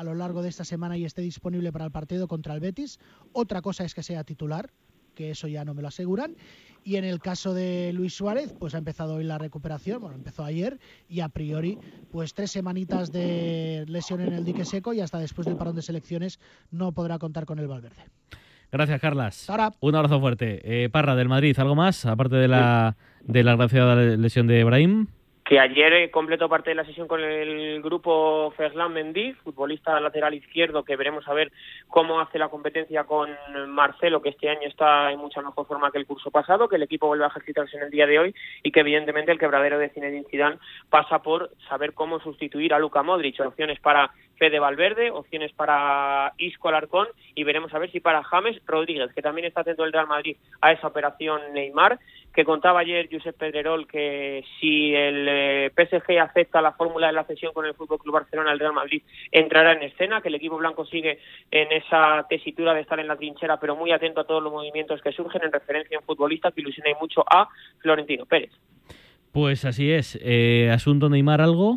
a lo largo de esta semana y esté disponible para el partido contra el Betis. Otra cosa es que sea titular, que eso ya no me lo aseguran. Y en el caso de Luis Suárez, pues ha empezado hoy la recuperación, bueno, empezó ayer, y a priori, pues 3 semanitas de lesión en el dique seco y hasta después del parón de selecciones no podrá contar con el Valverde. Gracias, Carlas. Ahora. Un abrazo fuerte. Parra, del Madrid, ¿algo más? Aparte de la agraciada lesión de Brahim. Que ayer completó parte de la sesión con el grupo Ferland Mendy, futbolista lateral izquierdo, que veremos a ver cómo hace la competencia con Marcelo, que este año está en mucha mejor forma que el curso pasado, que el equipo vuelve a ejercitarse en el día de hoy y que evidentemente el quebradero de Zinedine Zidane pasa por saber cómo sustituir a Luka Modric. Opciones para Fede Valverde, opciones para Isco Alarcón y veremos a ver si para James Rodríguez, que también está atento el Real Madrid a esa operación Neymar, que contaba ayer Josep Pedrerol que si el PSG acepta la fórmula de la cesión con el FC Barcelona, el Real Madrid entrará en escena, que el equipo blanco sigue en esa tesitura de estar en la trinchera, pero muy atento a todos los movimientos que surgen en referencia a un futbolista que ilusiona y mucho a Florentino Pérez. Pues así es. ¿Asunto Neymar algo?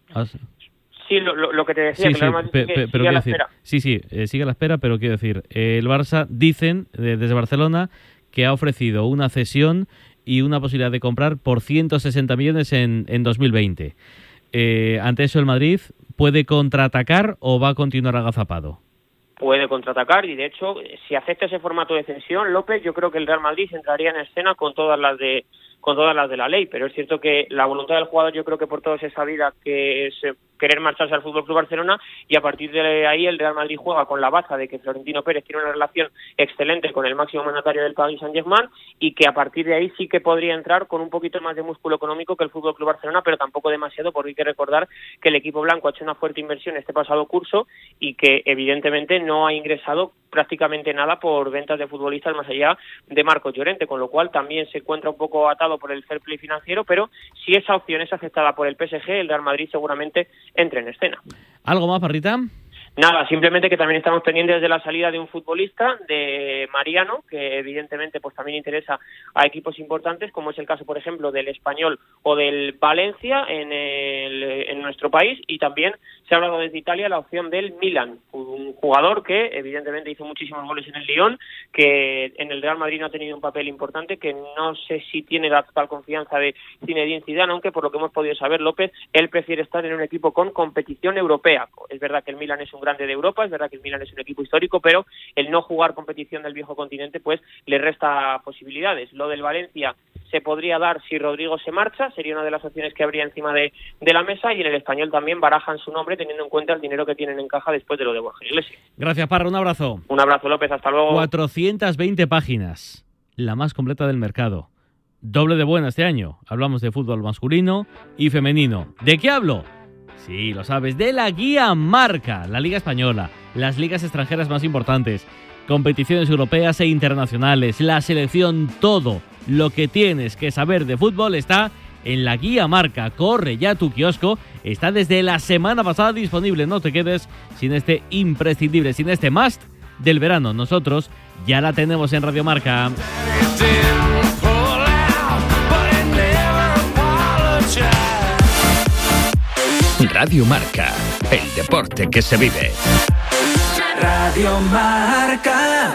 Sí, lo que te decía, sí, que el Real Madrid sigue a la espera. Sí, sigue a la espera, pero quiero decir, el Barça, dicen desde Barcelona, que ha ofrecido una cesión y una posibilidad de comprar por 160 millones en 2020. Ante eso, el Madrid puede contraatacar o va a continuar agazapado. Puede contraatacar y, de hecho, si acepta ese formato de cesión, López, yo creo que el Real Madrid entraría en escena con todas las de la ley, pero es cierto que la voluntad del jugador, yo creo que por todos es sabida, que es querer marcharse al FC Barcelona, y a partir de ahí el Real Madrid juega con la baza de que Florentino Pérez tiene una relación excelente con el máximo mandatario del Paris Saint-Germain y que a partir de ahí sí que podría entrar con un poquito más de músculo económico que el FC Barcelona, pero tampoco demasiado, porque hay que recordar que el equipo blanco ha hecho una fuerte inversión este pasado curso y que evidentemente no ha ingresado prácticamente nada por ventas de futbolistas más allá de Marcos Llorente, con lo cual también se encuentra un poco atado por el fair play financiero, pero si esa opción es aceptada por el PSG, el Real Madrid seguramente entre en escena. ¿Algo más, Parrita? Nada, simplemente que también estamos pendientes de la salida de un futbolista, de Mariano, que evidentemente pues también interesa a equipos importantes, como es el caso, por ejemplo, del Español o del Valencia en nuestro país, y también se ha hablado desde Italia la opción del Milan, un jugador que evidentemente hizo muchísimos goles en el Lyon, que en el Real Madrid no ha tenido un papel importante, que no sé si tiene la total confianza de Zinedine Zidane, aunque por lo que hemos podido saber, López, él prefiere estar en un equipo con competición europea. Es verdad que el Milan es un grande de Europa, es verdad que el Milan es un equipo histórico, pero el no jugar competición del viejo continente pues le resta posibilidades. Lo del Valencia se podría dar si Rodrigo se marcha, sería una de las opciones que habría encima de la mesa, y en el Español también barajan su nombre teniendo en cuenta el dinero que tienen en caja después de lo de Borja Iglesias. Gracias, Parra, un abrazo. Un abrazo, López, hasta luego. 420 páginas, la más completa del mercado. Doble de buena este año. Hablamos de fútbol masculino y femenino. ¿De qué hablo? Sí, lo sabes, de la guía Marca, la Liga Española, las ligas extranjeras más importantes, competiciones europeas e internacionales, la selección, todo lo que tienes que saber de fútbol está en la guía Marca. Corre ya a tu kiosco, está desde la semana pasada disponible. No te quedes sin este imprescindible, sin este must del verano. Nosotros ya la tenemos en Radio Marca. Radio Marca, el deporte que se vive. Radio Marca.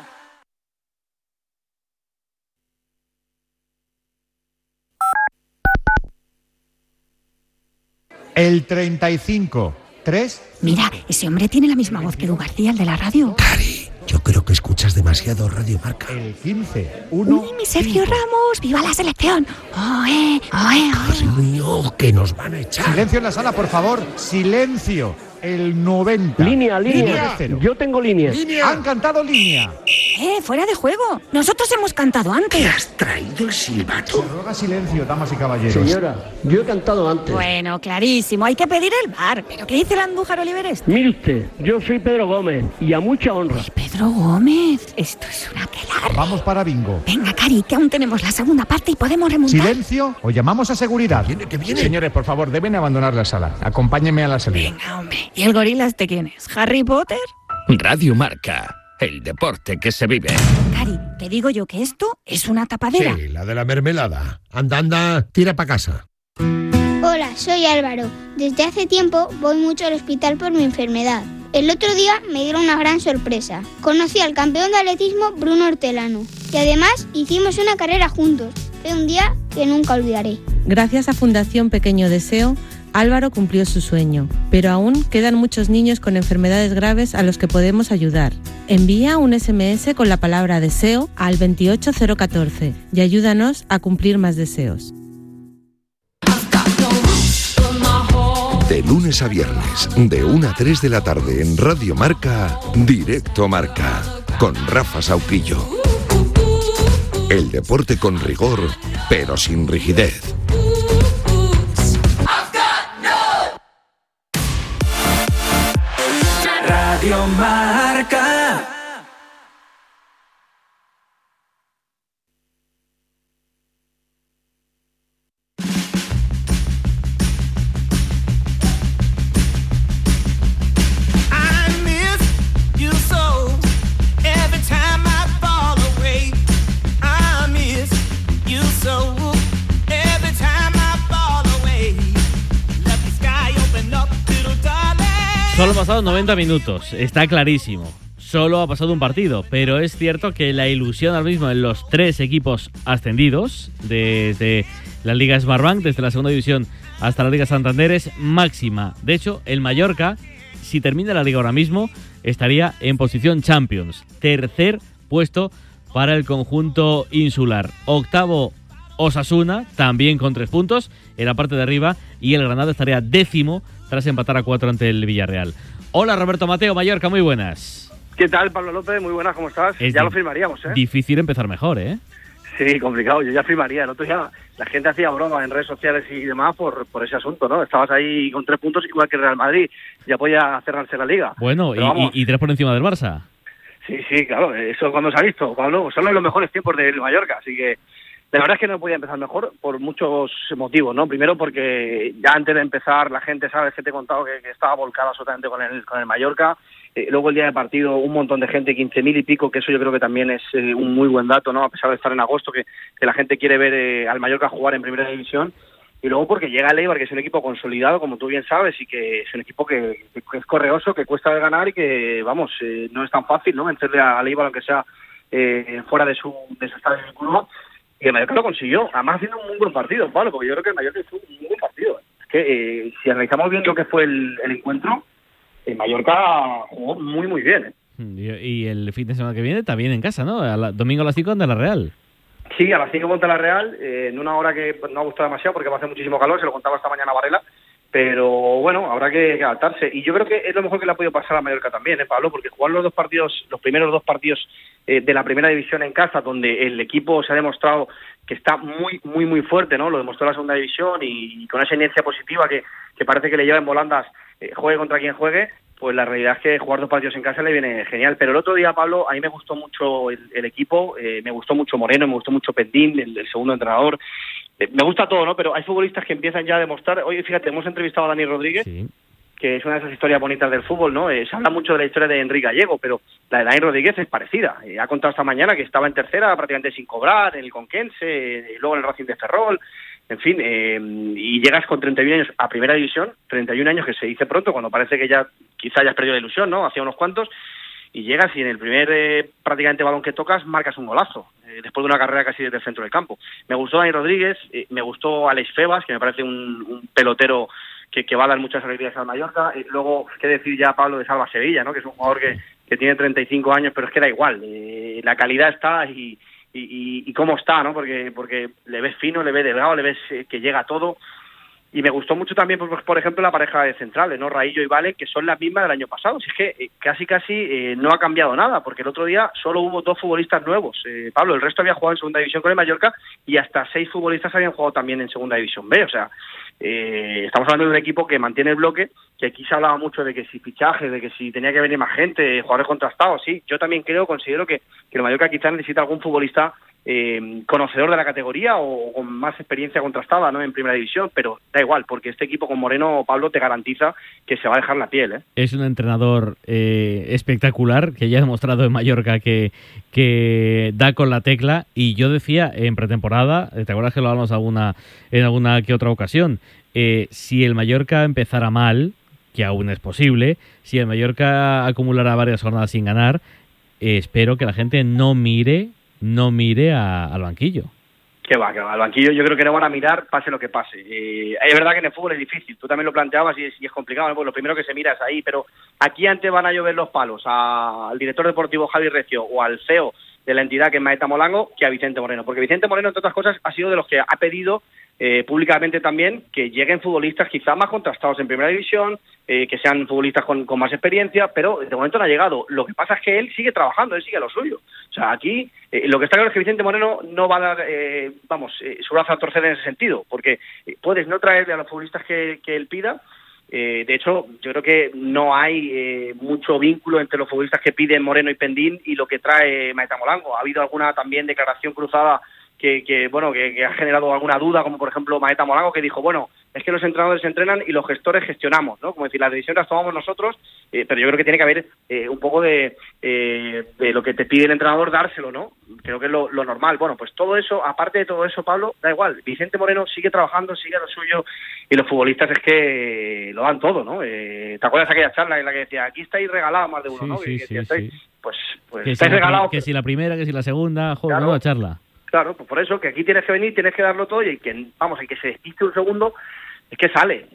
El 35-3. Mira, ese hombre tiene la misma voz que Edu García, el de la radio. Cari, yo creo que escuchas demasiado Radio Marca. El 15-1. ¡Uy, mi Sergio Ramos! ¡Viva la selección! ¡Oe, oe, oe! Dios mío, que nos van a echar. Silencio en la sala, por favor. Silencio. El 90. Línea. Yo tengo línea. Han cantado línea. Fuera de juego. Nosotros hemos cantado antes. ¿Te has traído el silbato? Se ruega silencio, damas y caballeros. Señora, yo he cantado antes. Bueno, clarísimo. Hay que pedir el bar. ¿Pero qué dice el Andújar Oliveres? Mire usted, yo soy Pedro Gómez y a mucha honra. Pedro Gómez. Esto es una aquelarre. Vamos para bingo. Venga, Cari, que aún tenemos la segunda parte y podemos remontar. Silencio o llamamos a seguridad. Que viene. Señores, por favor, deben abandonar la sala. Acompáñenme a la salida. Venga, hombre. ¿Y el gorila este quién es? ¿Harry Potter? Radio Marca, el deporte que se vive. Cari, te digo yo que esto es una tapadera. Sí, la de la mermelada. Anda, tira para casa. Hola, soy Álvaro. Desde hace tiempo voy mucho al hospital por mi enfermedad. El otro día me dieron una gran sorpresa. Conocí al campeón de atletismo Bruno Hortelano y además hicimos una carrera juntos. Fue un día que nunca olvidaré. Gracias a Fundación Pequeño Deseo, Álvaro cumplió su sueño, pero aún quedan muchos niños con enfermedades graves a los que podemos ayudar. Envía un SMS con la palabra deseo al 28014 y ayúdanos a cumplir más deseos. De lunes a viernes, de 1 a 3 de la tarde en Radio Marca, Directo Marca, con Rafa Sauquillo. El deporte con rigor, pero sin rigidez. Radio Marca. Solo han pasado 90 minutos, está clarísimo. Solo ha pasado un partido, pero es cierto que la ilusión ahora mismo en los 3 equipos ascendidos, desde la Liga Smartbank, desde la segunda división hasta la Liga Santander, es máxima. De hecho, el Mallorca, si termina la Liga ahora mismo, estaría en posición Champions. Tercer puesto para el conjunto insular. Octavo Osasuna, también con 3 puntos en la parte de arriba, y el Granada estaría 10º tras empatar a 4 ante el Villarreal. Hola Roberto Mateo, Mallorca, muy buenas. ¿Qué tal, Pablo López? Muy buenas, ¿cómo estás? Ya lo firmaríamos, ¿eh? Difícil empezar mejor, ¿eh? Sí, complicado, yo ya firmaría. El otro día la gente hacía broma en redes sociales y demás por ese asunto, ¿no? Estabas ahí con 3 puntos igual que el Real Madrid, ya podía cerrarse la Liga. Bueno, y 3 por encima del Barça. Sí, claro, eso cuando se ha visto, Pablo, son los mejores tiempos del Mallorca, así que la verdad es que no podía empezar mejor por muchos motivos, ¿no? Primero porque ya antes de empezar la gente, sabes que te he contado que estaba volcada absolutamente con el Mallorca. Luego el día de partido un montón de gente, 15.000 y pico, que eso yo creo que también es un muy buen dato, ¿no? A pesar de estar en agosto, que la gente quiere ver al Mallorca jugar en primera división. Y luego porque llega el Eibar, que es un equipo consolidado, como tú bien sabes, y que es un equipo que es correoso, que cuesta de ganar y que, vamos, no es tan fácil, ¿no? Vencerle al Eibar, aunque sea fuera de su estadio de club. Y el Mallorca lo consiguió, además haciendo un muy buen partido, Pablo, porque yo creo que el Mallorca hizo un muy buen partido. Es que si analizamos bien lo que fue el encuentro, el Mallorca jugó muy, muy bien, ¿eh? Y el fin de semana que viene también en casa, ¿no? Domingo a las 5 ante la Real. Sí, a las 5 contra la Real, en una hora que no ha gustado demasiado porque va a hacer muchísimo calor, se lo contaba esta mañana a Varela, pero bueno, habrá que adaptarse. Y yo creo que es lo mejor que le ha podido pasar a Mallorca también, Pablo, porque jugar los primeros 2 partidos de la primera división en casa, donde el equipo se ha demostrado que está muy, muy, muy fuerte, ¿no? Lo demostró la segunda división y con esa inercia positiva que parece que le lleva en volandas, juegue contra quien juegue, pues la realidad es que jugar 2 partidos en casa le viene genial. Pero el otro día, Pablo, a mí me gustó mucho el equipo, me gustó mucho Moreno, me gustó mucho Pendín, el segundo entrenador. Me gusta todo, ¿no? Pero hay futbolistas que empiezan ya a demostrar. Oye, fíjate, hemos entrevistado a Dani Rodríguez, sí, que es una de esas historias bonitas del fútbol, ¿no? Se habla mucho de la historia de Enrique Gallego, pero la de Dani Rodríguez es parecida. Ha contado esta mañana que estaba en tercera prácticamente sin cobrar, en el Conquense, luego en el Racing de Ferrol, en fin, y llegas con 31 años a primera división, 31 años que se dice pronto, cuando parece que ya quizá hayas perdido la ilusión, ¿no? Hacía unos cuantos, y llegas y en el primer prácticamente balón que tocas marcas un golazo, después de una carrera casi desde el centro del campo. Me gustó Dani Rodríguez, me gustó Alex Febas, que me parece un pelotero que va a dar muchas alegrías al Mallorca. Luego, qué decir ya, Pablo, de Salva Sevilla, ¿no? Que es un jugador que tiene 35 años, pero es que da igual, la calidad está y cómo está, ¿no? Porque le ves fino, le ves delgado, le ves que llega a todo. Y me gustó mucho también, por ejemplo, la pareja de centrales, ¿no? Raillo y Vale, que son las mismas del año pasado. Si es que casi no ha cambiado nada, porque el otro día solo hubo 2 futbolistas nuevos. Pablo, el resto había jugado en segunda división con el Mallorca y hasta 6 futbolistas habían jugado también en segunda división B. O sea, estamos hablando de un equipo que mantiene el bloque, que aquí se hablaba mucho de que si fichajes, de que si tenía que venir más gente, jugadores contrastados. Sí, yo también considero que el Mallorca quizás necesita algún futbolista conocedor de la categoría o con más experiencia contrastada, ¿no? En primera división, pero da igual, porque este equipo con Moreno, Pablo, te garantiza que se va a dejar la piel, ¿eh? Es un entrenador espectacular, que ya ha demostrado en Mallorca que da con la tecla, y yo decía en pretemporada, ¿te acuerdas que lo hablamos en alguna que otra ocasión? Si el Mallorca empezara mal, que aún es posible, si el Mallorca acumulará varias jornadas sin ganar, espero que la gente no mire al banquillo. Que va, al banquillo yo creo que no van a mirar pase lo que pase. Es verdad que en el fútbol es difícil, tú también lo planteabas y es complicado, ¿no? Pues lo primero que se mira es ahí, pero aquí antes van a llover los palos al director deportivo Javi Recio o al CEO de la entidad que es Maeta Molango que a Vicente Moreno, porque Vicente Moreno, entre otras cosas, ha sido de los que ha pedido públicamente también que lleguen futbolistas quizás más contrastados en primera división, que sean futbolistas con más experiencia, pero de momento no ha llegado. Lo que pasa es que él sigue trabajando, él sigue a lo suyo. O sea, aquí lo que está claro es que Vicente Moreno no va a dar, su brazo a torcer en ese sentido, porque puedes no traerle a los futbolistas que él pida. De hecho, yo creo que no hay mucho vínculo entre los futbolistas que piden Moreno y Pendín y lo que trae Maeta Molango. Ha habido alguna también declaración cruzada que ha generado alguna duda, como por ejemplo Maeta Molango, que dijo, bueno, es que los entrenadores entrenan y los gestores gestionamos, ¿no? Como decir, las decisiones las tomamos nosotros, pero yo creo que tiene que haber un poco de lo que te pide el entrenador, dárselo, ¿no? Creo que es lo normal. Bueno, pues todo eso, aparte de todo eso, Pablo, da igual. Vicente Moreno sigue trabajando, sigue a lo suyo, y los futbolistas es que lo dan todo, ¿no? ¿Te acuerdas aquella charla en la que decía, aquí estáis regalados más de uno, ¿no? Sí. Pues que estáis regalados. Que si la primera, que si la segunda, joder, claro. Nueva charla. Claro, pues por eso, que aquí tienes que venir, tienes que darlo todo, y el que se despiste un segundo es que sale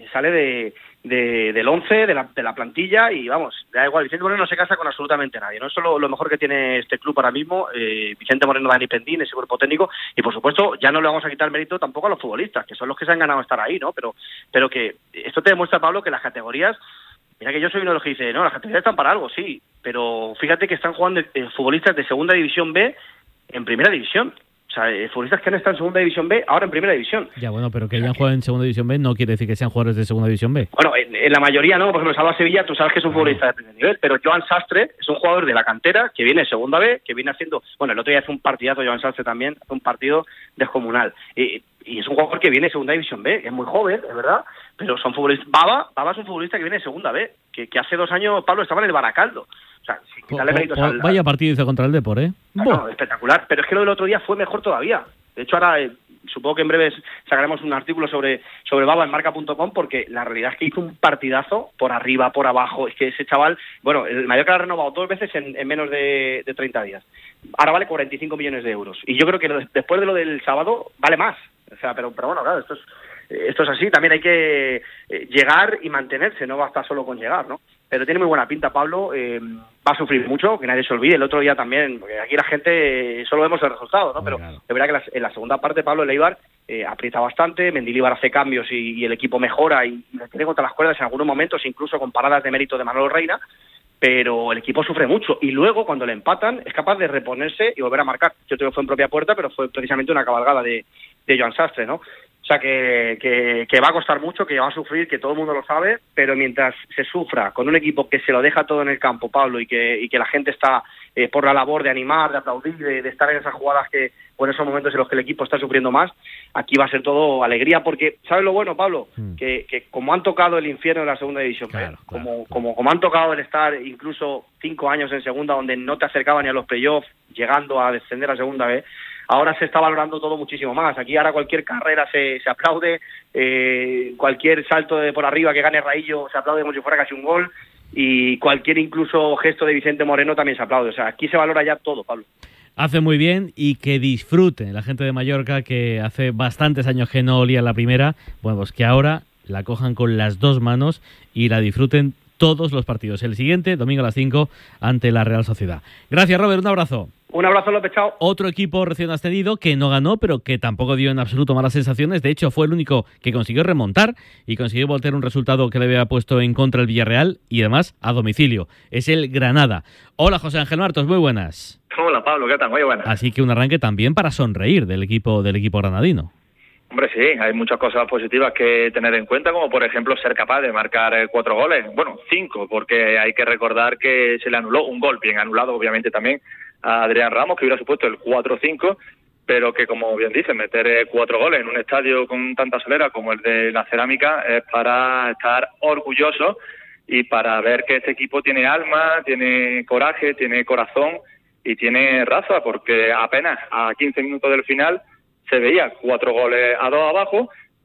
del 11, de la plantilla, y vamos, da igual, Vicente Moreno no se casa con absolutamente nadie, ¿no? Eso es lo mejor que tiene este club ahora mismo, Vicente Moreno, Dani Pendín, ese cuerpo técnico, y por supuesto ya no le vamos a quitar mérito tampoco a los futbolistas, que son los que se han ganado estar ahí, ¿no? Pero que esto te demuestra, Pablo, que las categorías, mira que yo soy uno de los que dice, no, las categorías están para algo, sí, pero fíjate que están jugando futbolistas de segunda división B en primera división. O sea, futbolistas que han estado en segunda división B, ahora en primera división. Ya, bueno, pero que hayan jugado en segunda división B no quiere decir que sean jugadores de segunda división B. Bueno, en la mayoría no, por ejemplo, Salva Sevilla, tú sabes que es un futbolista de primer nivel, pero Joan Sastre es un jugador de la cantera que viene en segunda B, que viene haciendo, bueno, el otro día hace un partidazo, Joan Sastre también, hace un partido descomunal. Y es un jugador que viene de segunda división B, es muy joven, es verdad, pero son futbolistas. Baba es un futbolista que viene de segunda B, que hace 2 años, Pablo, estaba en el Baracaldo. O sea, sin quitarle méritos vaya partido hizo contra el Depor, ¿eh? No, espectacular, pero es que lo del otro día fue mejor todavía. De hecho, ahora supongo que en breve sacaremos un artículo sobre Baba en marca.com, porque la realidad es que hizo un partidazo por arriba, por abajo. Es que ese chaval, bueno, el Mallorca lo ha renovado 2 veces en menos de 30 días. Ahora vale 45 millones de euros. Y yo creo que después de lo del sábado vale más. O sea, pero bueno, claro, esto es así. También hay que llegar y mantenerse, no basta solo con llegar, ¿no? Pero tiene muy buena pinta, Pablo. Va a sufrir mucho, que nadie se olvide. El otro día también, porque aquí la gente solo vemos el resultado, ¿no? Pero claro, es verdad que en la segunda parte, Pablo, el Eibar aprieta bastante, Mendilibar hace cambios y el equipo mejora y le tiene contra las cuerdas en algunos momentos, incluso con paradas de mérito de Manolo Reina, pero el equipo sufre mucho. Y luego, cuando le empatan, es capaz de reponerse y volver a marcar. Yo creo que fue en propia puerta, pero fue precisamente una cabalgada de Joan Sastre, ¿no? O sea, que va a costar mucho, que va a sufrir, que todo el mundo lo sabe, pero mientras se sufra con un equipo que se lo deja todo en el campo, Pablo, y que la gente está por la labor de animar, de aplaudir, de estar en esas jugadas o en esos momentos en los que el equipo está sufriendo más, aquí va a ser todo alegría, porque ¿sabes lo bueno, Pablo? Que como han tocado el infierno en la segunda división, claro, como han tocado el estar incluso 5 años en segunda, donde no te acercaban ni a los playoffs, llegando a descender a segunda vez, ahora se está valorando todo muchísimo más. Aquí ahora cualquier carrera se aplaude, cualquier salto de por arriba que gane Raillo se aplaude como si fuera casi un gol, y cualquier incluso gesto de Vicente Moreno también se aplaude. O sea, aquí se valora ya todo, Pablo. Hace muy bien, y que disfrute la gente de Mallorca, que hace bastantes años que no olía la primera, bueno, pues que ahora la cojan con las 2 manos y la disfruten todos los partidos. El siguiente, domingo a las 5, ante la Real Sociedad. Gracias, Robert, un abrazo. Un abrazo, López, chao. Otro equipo recién ascendido que no ganó, pero que tampoco dio en absoluto malas sensaciones. De hecho, fue el único que consiguió remontar y consiguió voltear un resultado que le había puesto en contra el Villarreal, y además a domicilio. Es el Granada. Hola, José Ángel Martos, muy buenas. Hola, Pablo, ¿qué tal? Muy buenas. Así que un arranque también para sonreír del equipo granadino. Hombre, sí, hay muchas cosas positivas que tener en cuenta, como por ejemplo ser capaz de marcar 4 goles, bueno, 5, porque hay que recordar que se le anuló un gol, bien anulado obviamente también a Adrián Ramos, que hubiera supuesto el 4-5, pero que, como bien dice, meter 4 goles en un estadio con tanta solera como el de la Cerámica es para estar orgulloso y para ver que este equipo tiene alma, tiene coraje, tiene corazón y tiene raza, porque apenas a 15 minutos del final se veía 4 goles a 2 abajo,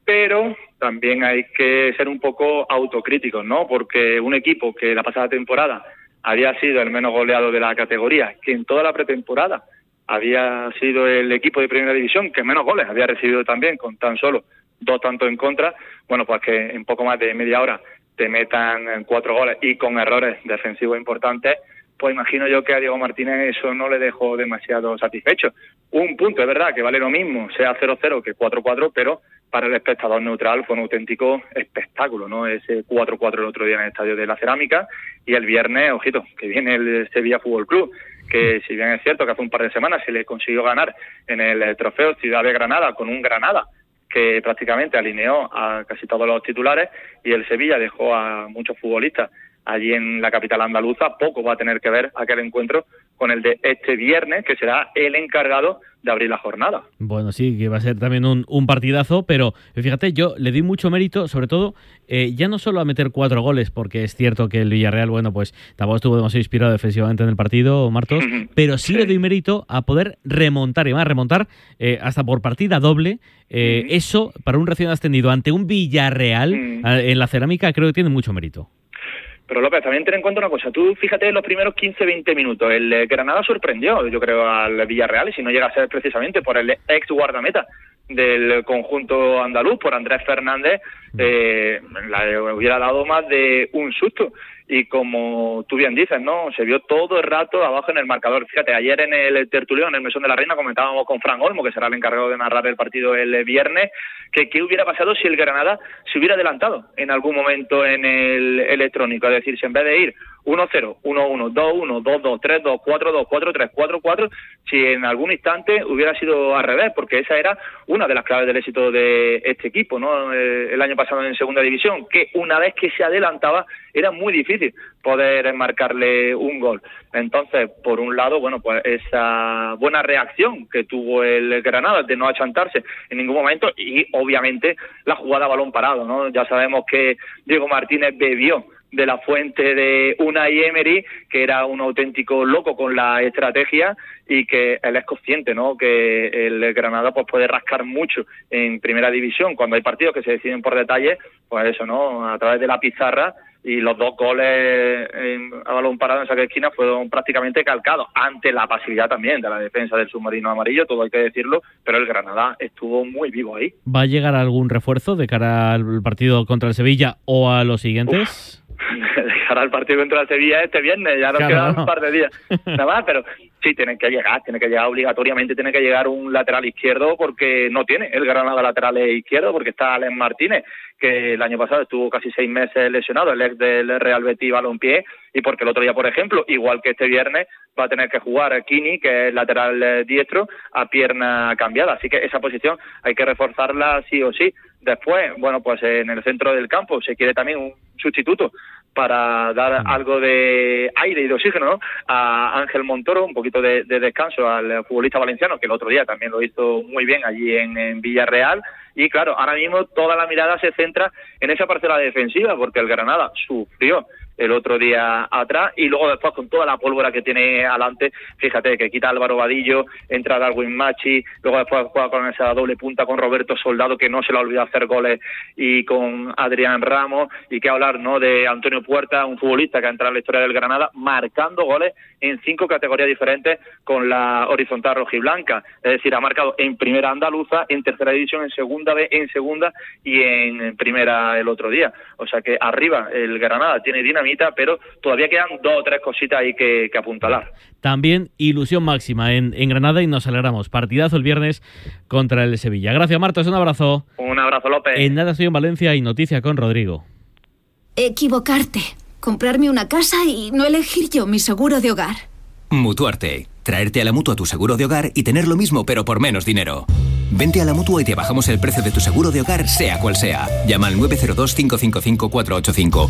pero también hay que ser un poco autocríticos, ¿no? Porque un equipo que la pasada temporada había sido el menos goleado de la categoría, que en toda la pretemporada había sido el equipo de primera división que menos goles había recibido también, con tan solo 2 tantos en contra, bueno, pues que en poco más de media hora te metan 4 goles y con errores defensivos importantes, pues imagino yo que a Diego Martínez eso no le dejó demasiado satisfecho. Un punto, es verdad, que vale lo mismo, sea 0-0 que 4-4, pero para el espectador neutral fue un auténtico espectáculo, ¿no? Ese 4-4 el otro día en el Estadio de la Cerámica, y el viernes, ojito, que viene el Sevilla Fútbol Club, que si bien es cierto que hace un par de semanas se le consiguió ganar en el trofeo Ciudad de Granada con un Granada que prácticamente alineó a casi todos los titulares, y el Sevilla dejó a muchos futbolistas allí en la capital andaluza, poco va a tener que ver aquel encuentro con el de este viernes, que será el encargado de abrir la jornada. Bueno, sí, que va a ser también un partidazo, pero fíjate, yo le doy mucho mérito, sobre todo, ya no solo a meter 4 goles, porque es cierto que el Villarreal, bueno, pues tampoco estuvo demasiado inspirado defensivamente en el partido, Martos, pero sí le doy mérito a poder remontar, y más remontar hasta por partida doble. Eso, para un recién ascendido ante un Villarreal en la Cerámica, creo que tiene mucho mérito. Pero López, también ten en cuenta una cosa, tú fíjate en los primeros 15-20 minutos, el Granada sorprendió, yo creo, al Villarreal, y si no llega a ser precisamente por el ex guardameta del conjunto andaluz, por Andrés Fernández, le hubiera dado más de un susto. Y como tú bien dices, ¿no? Se vio todo el rato abajo en el marcador. Fíjate, ayer en el tertulión, en el Mesón de la Reina, comentábamos con Fran Olmo, que será el encargado de narrar el partido el viernes, que qué hubiera pasado si el Granada se hubiera adelantado en algún momento en el electrónico. Es decir, si en vez de ir 1-0, 1-1, 2-1, 2-2, 3-2, 4-2, 4-3, 4-4, si en algún instante hubiera sido al revés, porque esa era una de las claves del éxito de este equipo, ¿no? El año pasado en segunda división, que una vez que se adelantaba era muy difícil poder marcarle un gol. Entonces, por un lado, bueno, pues esa buena reacción que tuvo el Granada de no achantarse en ningún momento, y obviamente la jugada a balón parado, ¿no? Ya sabemos que Diego Martínez bebió de la fuente de Unai Emery, que era un auténtico loco con la estrategia, y que él es consciente, ¿no?, que el Granada pues puede rascar mucho en primera división cuando hay partidos que se deciden por detalle, pues eso, ¿no?, a través de la pizarra, y los 2 goles a balón parado en saque de esquina fueron prácticamente calcados, ante la pasividad también de la defensa del submarino amarillo, todo hay que decirlo, pero el Granada estuvo muy vivo ahí. ¿Va a llegar algún refuerzo de cara al partido contra el Sevilla o a los siguientes? De cara al partido contra el Sevilla este viernes, ya nos quedan un par de días nada más, pero sí, tiene que llegar obligatoriamente, tiene que llegar un lateral izquierdo, porque no tiene el Granada lateral izquierdo, porque está Alex Martínez, que el año pasado estuvo casi 6 meses lesionado, el ex del Real Betis Balompié, y porque el otro día, por ejemplo, igual que este viernes, va a tener que jugar Kini, que es lateral diestro, a pierna cambiada, así que esa posición hay que reforzarla sí o sí. Después, bueno, pues en el centro del campo se quiere también un sustituto para dar algo de aire y de oxígeno, ¿no?, a Ángel Montoro, un poquito de descanso al futbolista valenciano, que el otro día también lo hizo muy bien allí en Villarreal. Y claro, ahora mismo toda la mirada se centra en esa parcela defensiva, porque el Granada sufrió el otro día atrás, y luego después con toda la pólvora que tiene adelante, fíjate que quita a Álvaro Vadillo, entra Darwin Machi, luego después juega con esa doble punta con Roberto Soldado, que no se le ha olvidado hacer goles, y con Adrián Ramos, y qué hablar, ¿no?, de Antonio Puerta, un futbolista que ha entrado en la historia del Granada, marcando goles en 5 categorías diferentes con la horizontal rojiblanca, es decir, ha marcado en primera andaluza, en tercera división, en segunda B, en segunda y en primera el otro día, o sea que arriba el Granada tiene dinamita, pero todavía quedan 2 o 3 cositas ahí que apuntalar. También ilusión máxima en Granada, y nos alegramos. Partidazo el viernes contra el Sevilla. Gracias, Martos, un abrazo. Un abrazo, López. En nada estoy en Valencia y noticia con Rodrigo. Equivocarte. Comprarme una casa y no elegir yo mi seguro de hogar. Mutuarte. Traerte a la Mutua tu seguro de hogar y tener lo mismo pero por menos dinero. Vente a la Mutua y te bajamos el precio de tu seguro de hogar, sea cual sea. Llama al 902-555-485.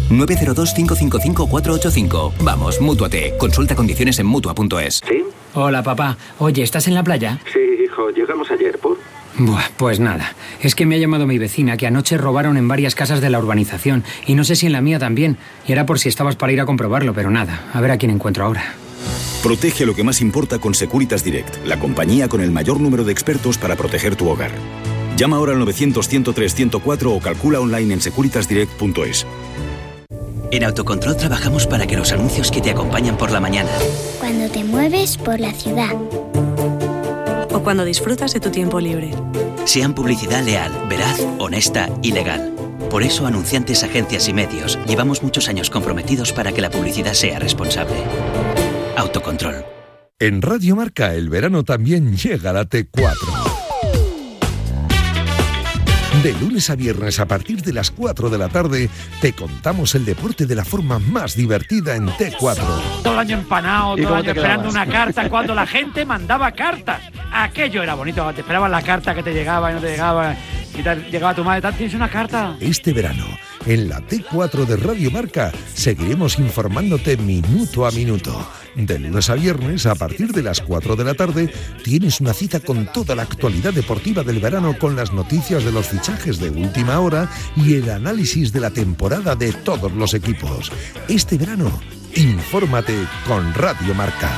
902-555-485. Vamos, Mútuate. Consulta condiciones en Mutua.es. ¿Sí? Hola, papá. Oye, ¿estás en la playa? Sí, hijo. Llegamos ayer, ¿por? Buah, pues nada. Es que me ha llamado mi vecina, que anoche robaron en varias casas de la urbanización. Y no sé si en la mía también. Y era por si estabas para ir a comprobarlo, pero nada. A ver a quién encuentro ahora. Protege lo que más importa con Securitas Direct, la compañía con el mayor número de expertos para proteger tu hogar. Llama ahora al 900-103-104 o calcula online en securitasdirect.es. En Autocontrol trabajamos para que los anuncios que te acompañan por la mañana, cuando te mueves por la ciudad o cuando disfrutas de tu tiempo libre, sean publicidad leal, veraz, honesta y legal. Por eso, anunciantes, agencias y medios, llevamos muchos años comprometidos para que la publicidad sea responsable. Autocontrol. En Radio Marca, el verano también llega a la T4. De lunes a viernes a partir de las 4 de la tarde te contamos el deporte de la forma más divertida en T4. Todo el año empanado, todo el año esperando una carta, cuando la gente mandaba cartas. Aquello era bonito, te esperaban la carta que te llegaba y no te llegaba, y llegaba tu madre, ¿tienes una carta? Este verano, en la T4 de Radio Marca, seguiremos informándote minuto a minuto. De lunes a viernes, a partir de las 4 de la tarde, tienes una cita con toda la actualidad deportiva del verano, con las noticias de los fichajes de última hora y el análisis de la temporada de todos los equipos. Este verano, infórmate con Radio Marca.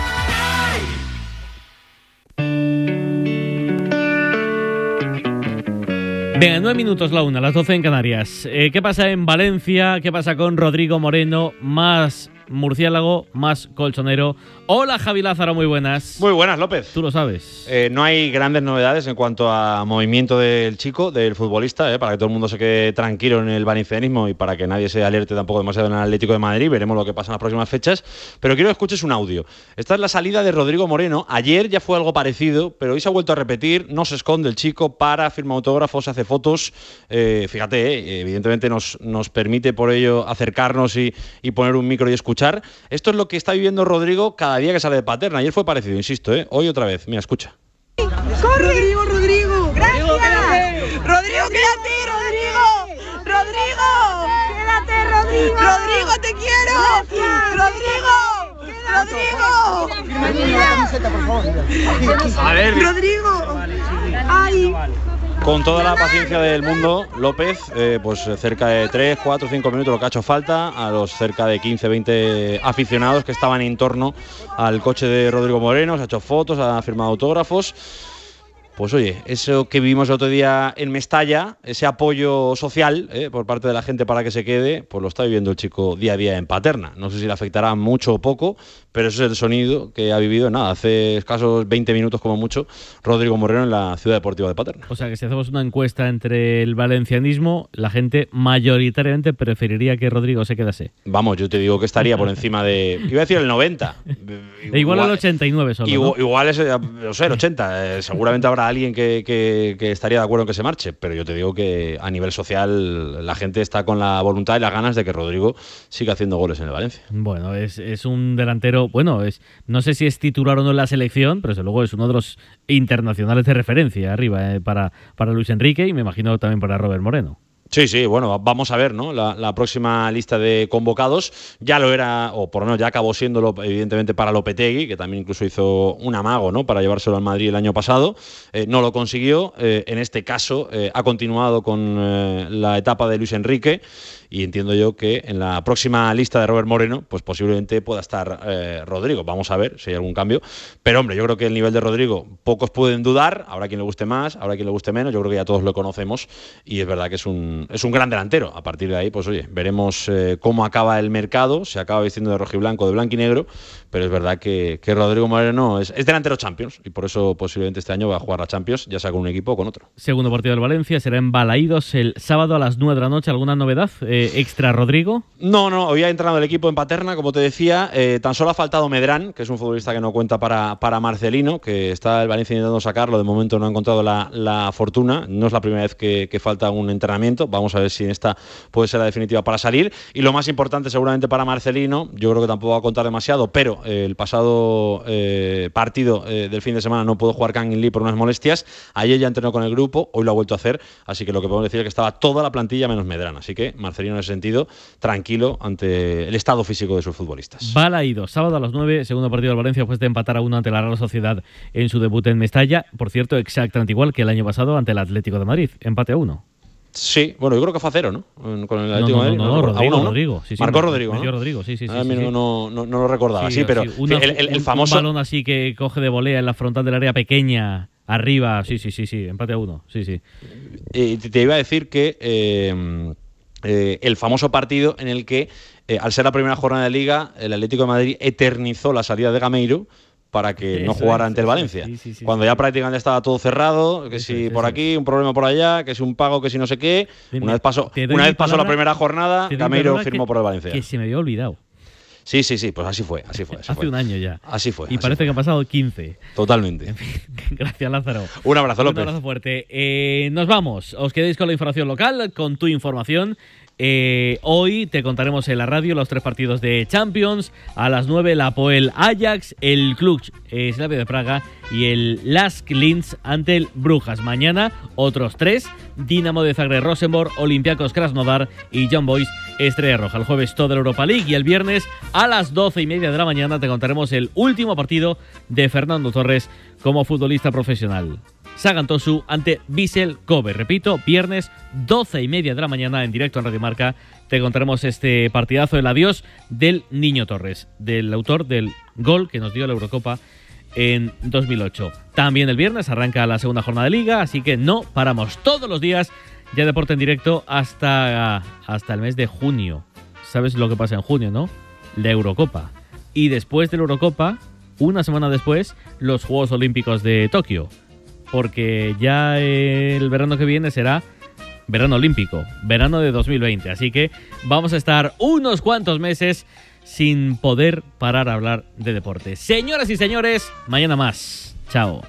Venga, 9 minutos la 1, las 12 en Canarias. ¿Qué pasa en Valencia? ¿Qué pasa con Rodrigo Moreno? Más murciélago, más colchonero. Hola, Javi Lázaro, muy buenas. Muy buenas, López. Tú lo sabes. No hay grandes novedades en cuanto a movimiento del chico, del futbolista, para que todo el mundo se quede tranquilo en el valencianismo y para que nadie se alerte tampoco demasiado en el Atlético de Madrid. Veremos lo que pasa en las próximas fechas. Pero quiero que escuches un audio. Esta es la salida de Rodrigo Moreno. Ayer ya fue algo parecido, pero hoy se ha vuelto a repetir. No se esconde el chico, firma autógrafos, hace fotos. Fíjate, evidentemente nos permite por ello acercarnos y poner un micro y escuchar. Esto es lo que está viviendo Rodrigo cada día que sale de Paterna. Ayer fue parecido, insisto, hoy otra vez. Mira, escucha. ¡Corre! Rodrigo, gracias. Rodrigo, quédate, Rodrigo. Quédate, Rodrigo. Rodrigo, te quiero. Rodrigo. A ver, Rodrigo. Ay. Con toda la paciencia del mundo, López, pues cerca de 3, 4, 5 minutos lo que ha hecho falta a los cerca de 15, 20 aficionados que estaban en torno al coche de Rodrigo Moreno. Se ha hecho fotos, ha firmado autógrafos. Pues oye, eso que vivimos el otro día en Mestalla, ese apoyo social por parte de la gente para que se quede, pues lo está viviendo el chico día a día en Paterna. No sé si le afectará mucho o poco, pero ese es el sonido que ha vivido, hace escasos 20 minutos como mucho, Rodrigo Moreno en la Ciudad Deportiva de Paterna. O sea que si hacemos una encuesta entre el valencianismo, la gente mayoritariamente preferiría que Rodrigo se quedase. Vamos, yo te digo que estaría por encima de... Iba a decir el 90. igual al 89 solo, ¿no? Igual es, no sé, el 80. Seguramente habrá alguien que estaría de acuerdo en que se marche, pero yo te digo que a nivel social la gente está con la voluntad y las ganas de que Rodrigo siga haciendo goles en el Valencia. Bueno, es un delantero, no sé si es titular o no en la selección, pero desde luego es uno de los internacionales de referencia arriba para Luis Enrique y me imagino también para Robert Moreno. Sí, bueno, vamos a ver, ¿no? La próxima lista de convocados ya lo era, o por lo menos ya acabó siéndolo, evidentemente, para Lopetegui, que también incluso hizo un amago, ¿no?, para llevárselo al Madrid el año pasado. No lo consiguió. En este caso ha continuado con la etapa de Luis Enrique y entiendo yo que en la próxima lista de Robert Moreno, pues posiblemente pueda estar Rodrigo. Vamos a ver si hay algún cambio. Pero, hombre, yo creo que el nivel de Rodrigo pocos pueden dudar. Habrá quien le guste más, habrá quien le guste menos. Yo creo que ya todos lo conocemos y es verdad que es un gran delantero. A partir de ahí, pues oye, veremos cómo acaba el mercado. Se acaba vistiendo de rojiblanco, de blanco y negro, pero es verdad que Rodrigo Moreno es delantero Champions y por eso posiblemente este año va a jugar la Champions, ya sea con un equipo o con otro. Segundo partido del Valencia será en Balaídos el sábado a las 9 de la noche. ¿Alguna novedad extra, Rodrigo? No, hoy ha entrenado el equipo en Paterna, como te decía. Tan solo ha faltado Medrán, que es un futbolista que no cuenta para Marcelino, que está el Valencia intentando sacarlo. De momento no ha encontrado la fortuna. No es la primera vez que falta un entrenamiento. Vamos a ver si en esta puede ser la definitiva para salir. Y lo más importante seguramente para Marcelino, yo creo que tampoco va a contar demasiado, pero el pasado partido del fin de semana no pudo jugar Kangin Lee por unas molestias. Ayer ya entrenó con el grupo, hoy lo ha vuelto a hacer, así que lo que podemos decir es que estaba toda la plantilla menos Medrán. Así que Marcelino en ese sentido tranquilo ante el estado físico de sus futbolistas. Balaídos, sábado a las 9, segundo partido del Valencia después de empatar a 1 ante la Real Sociedad en su debut en Mestalla. Por cierto, exactamente igual que el año pasado ante el Atlético de Madrid, empate a 1. Sí, bueno, yo creo que fue a 0, ¿no? Con el Atlético de Madrid. Rodrigo. Sí, marcó Rodrigo, ¿no? Rodrigo, sí. No lo recordaba, sí, pero un balón así que coge de volea en la frontal del área pequeña arriba, sí, empate a 1, sí. Te iba a decir que el famoso partido en el que, al ser la primera jornada de Liga, el Atlético de Madrid eternizó la salida de Gameiro para que no jugara ante el Valencia. Cuando ya prácticamente estaba todo cerrado, que si por aquí, un problema por allá, que si un pago, que si no sé qué. Una vez pasó la primera jornada, Gameiro firmó por el Valencia. Que se me había olvidado. Sí, pues así fue. Hace un año ya. Así fue. Y parece que han pasado 15. Totalmente. En fin, gracias, Lázaro. Un abrazo, López. Un abrazo fuerte. Nos vamos. Os quedéis con la información local, con tu información. Hoy te contaremos en la radio los 3 partidos de Champions. A las 9 el Apoel Ajax, el Cluj Slavia de Praga y el Lask Linz ante el Brujas. Mañana otros 3: Dinamo de Zagreb Rosenborg, Olympiacos Krasnodar y Young Boys Estrella Roja. El jueves toda la Europa League y el viernes a las 12:30 de la mañana te contaremos el último partido de Fernando Torres como futbolista profesional. Sagan Tosu ante Vissel Kobe. Repito, viernes 12:30 de la mañana en directo en Radio Marca te contaremos este partidazo, el adiós del Niño Torres, del autor del gol que nos dio la Eurocopa en 2008. También el viernes arranca la segunda jornada de Liga, así que no paramos todos los días. Ya deporte en directo hasta el mes de junio. ¿Sabes lo que pasa en junio, no? La Eurocopa. Y después de la Eurocopa, una semana después, los Juegos Olímpicos de Tokio. Porque ya el verano que viene será verano olímpico, verano de 2020. Así que vamos a estar unos cuantos meses sin poder parar a hablar de deporte. Señoras y señores, mañana más. Chao.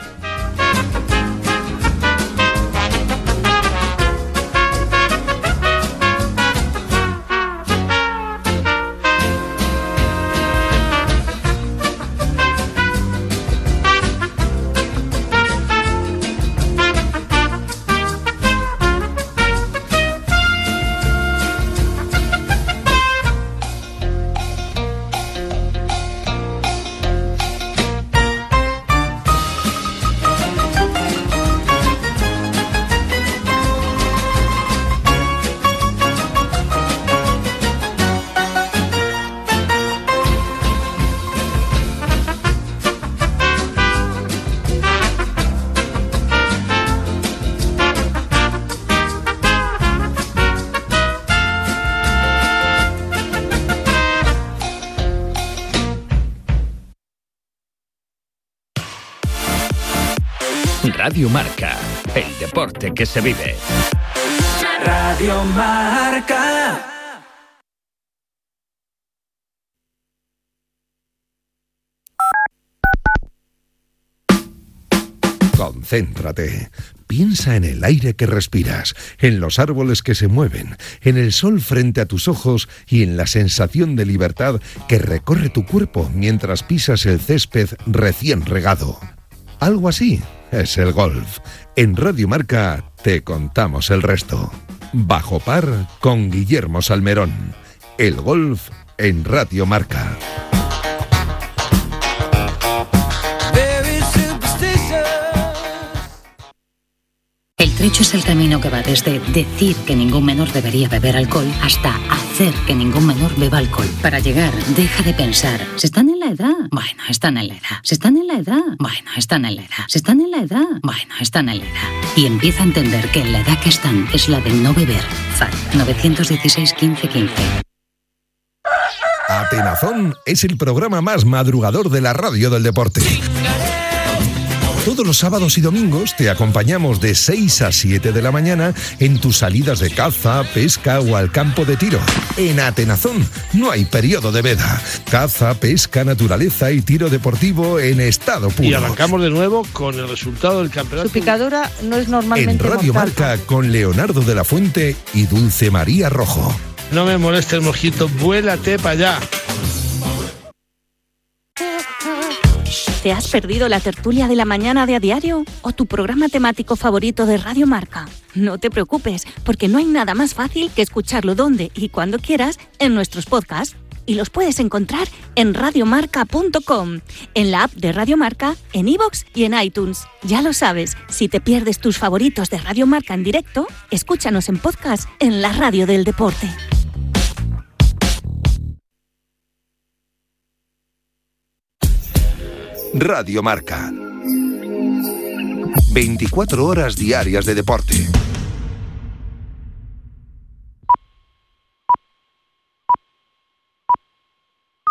Radio Marca, el deporte que se vive. Radio Marca. Concéntrate. Piensa en el aire que respiras, en los árboles que se mueven, en el sol frente a tus ojos y en la sensación de libertad que recorre tu cuerpo mientras pisas el césped recién regado. Algo así es el golf. En Radio Marca te contamos el resto. Bajo par con Guillermo Salmerón. El golf en Radio Marca. El trecho es el camino que va desde decir que ningún menor debería beber alcohol hasta hacer que ningún menor beba alcohol. Para llegar, deja de pensar, ¿se están en la edad? Bueno, están en la edad. ¿Se están en la edad? Bueno, están en la edad. ¿Se están en la edad? Bueno, están en la edad. Y empieza a entender que la edad que están es la de no beber. FAD 916 15 15. Atenazón es el programa más madrugador de la radio del deporte. Todos los sábados y domingos te acompañamos de 6 a 7 de la mañana en tus salidas de caza, pesca o al campo de tiro. En Atenazón no hay periodo de veda. Caza, pesca, naturaleza y tiro deportivo en estado puro. Y arrancamos de nuevo con el resultado del campeonato. Su picadura no es normalmente en Radio mortal. Marca con Leonardo de la Fuente y Dulce María Rojo. No me moleste el mosquito, vuélate para allá. ¿Te has perdido la tertulia de la mañana de A Diario o tu programa temático favorito de Radio Marca? No te preocupes, porque no hay nada más fácil que escucharlo donde y cuando quieras en nuestros podcasts. Y los puedes encontrar en radiomarca.com, en la app de Radio Marca, en iVoox y en iTunes. Ya lo sabes, si te pierdes tus favoritos de Radio Marca en directo, escúchanos en podcast en la radio del deporte. Radio Marca. 24 horas diarias de deporte.